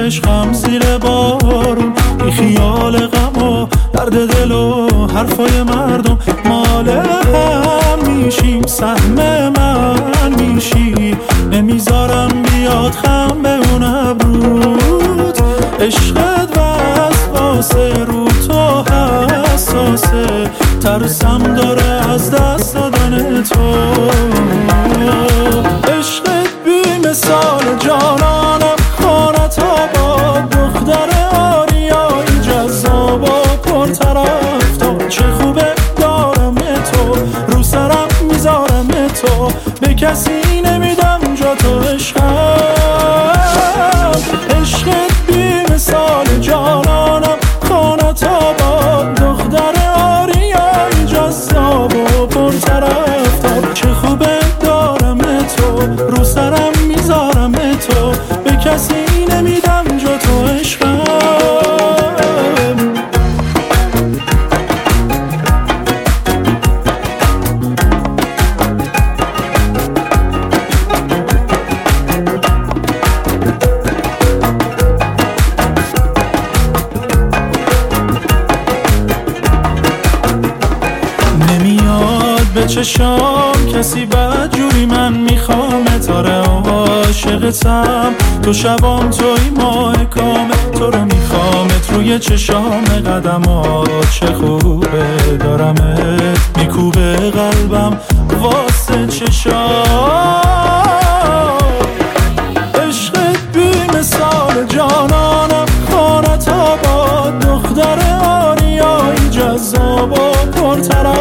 عشقم زیر بارون، بی خیال غم و درد دل و حرفای مردم. مال هم میشیم، سهم من میشی، نمیذارم بیاد خم به اون ابروت. عشقت وسواسه رو تو حساسه، ترسم داره از دست دادن تو. عشقت بی مثال جانانم، خانت آباد، دختر آریایی جذاب و پرطرفدار. چه خوبه دارم تو، رو سرم میذارم تو، به کسی نمیدم جا تو. عشقت بی مثال جانانم، خانت آباد، دختر آریایی جذاب و پرطرفدار. چه خوبه دارم تو، رو سرم میذارم تو، به کسی نمیدم جا تو. عشقم نمیاد به چشام کسی بدجوری من میخوامت. آره عاشقتم، تو شبام توی ماه کامه، تو رو میخوامت روی چشام قدمات. چه خوبه دارمت، میکوبه قلبم واسه چشام. عشقت بی مثال جانانم، خانت آباد، دختر آریایی جذاب و پرطرف.